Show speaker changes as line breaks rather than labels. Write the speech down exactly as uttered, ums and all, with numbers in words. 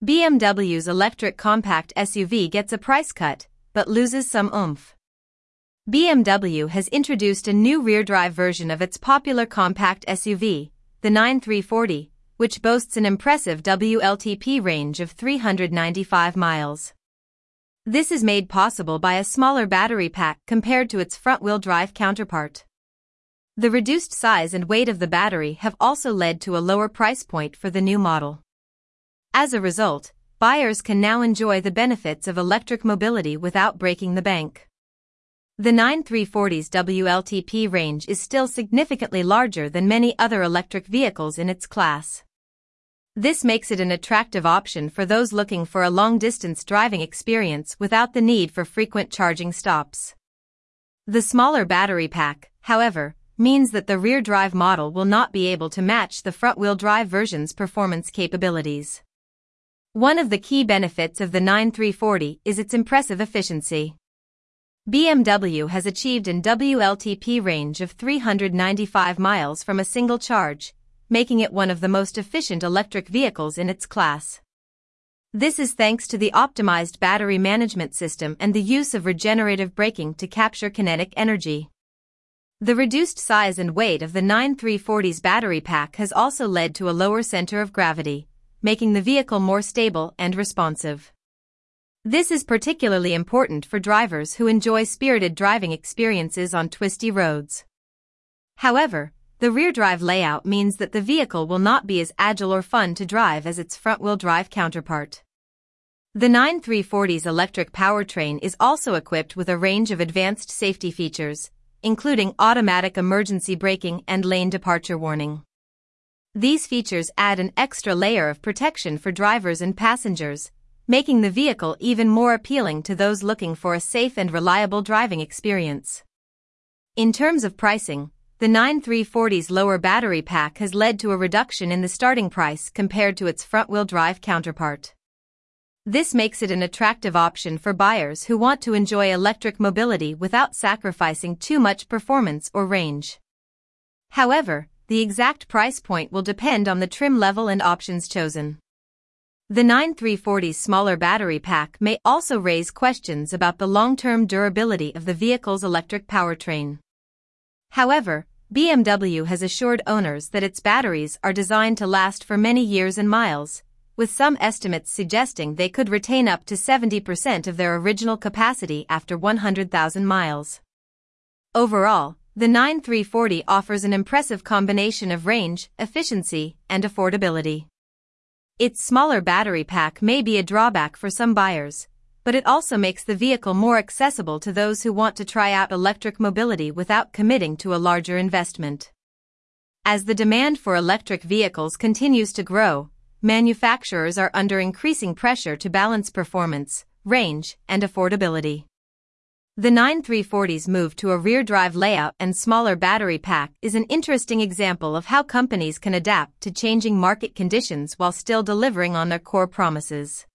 B M W's electric compact S U V gets a price cut, but loses some oomph. B M W has introduced a new rear-drive version of its popular compact S U V, the nine three forty, which boasts an impressive W L T P range of three hundred ninety-five miles. This is made possible by a smaller battery pack compared to its front-wheel drive counterpart. The reduced size and weight of the battery have also led to a lower price point for the new model. As a result, buyers can now enjoy the benefits of electric mobility without breaking the bank. The nine three forty's W L T P range is still significantly larger than many other electric vehicles in its class. This makes it an attractive option for those looking for a long-distance driving experience without the need for frequent charging stops. The smaller battery pack, however, means that the rear-drive model will not be able to match the front-wheel drive version's performance capabilities. One of the key benefits of the nine three forty is its impressive efficiency. B M W has achieved an W L T P range of three hundred ninety-five miles from a single charge, making it one of the most efficient electric vehicles in its class. This is thanks to the optimized battery management system and the use of regenerative braking to capture kinetic energy. The reduced size and weight of the nine three forty's battery pack has also led to a lower center of gravity, making the vehicle more stable and responsive. This is particularly important for drivers who enjoy spirited driving experiences on twisty roads. However, the rear-drive layout means that the vehicle will not be as agile or fun to drive as its front-wheel drive counterpart. The nine three forty's electric powertrain is also equipped with a range of advanced safety features, including automatic emergency braking and lane departure warning. These features add an extra layer of protection for drivers and passengers, making the vehicle even more appealing to those looking for a safe and reliable driving experience. In terms of pricing, the nine three forty's lower battery pack has led to a reduction in the starting price compared to its front-wheel drive counterpart. This makes it an attractive option for buyers who want to enjoy electric mobility without sacrificing too much performance or range. However, the exact price point will depend on the trim level and options chosen. The nine three forty's smaller battery pack may also raise questions about the long-term durability of the vehicle's electric powertrain. However, B M W has assured owners that its batteries are designed to last for many years and miles, with some estimates suggesting they could retain up to seventy percent of their original capacity after one hundred thousand miles. Overall, the nine three forty offers an impressive combination of range, efficiency, and affordability. Its smaller battery pack may be a drawback for some buyers, but it also makes the vehicle more accessible to those who want to try out electric mobility without committing to a larger investment. As the demand for electric vehicles continues to grow, manufacturers are under increasing pressure to balance performance, range, and affordability. The nine three forty's move to a rear-drive layout and smaller battery pack is an interesting example of how companies can adapt to changing market conditions while still delivering on their core promises.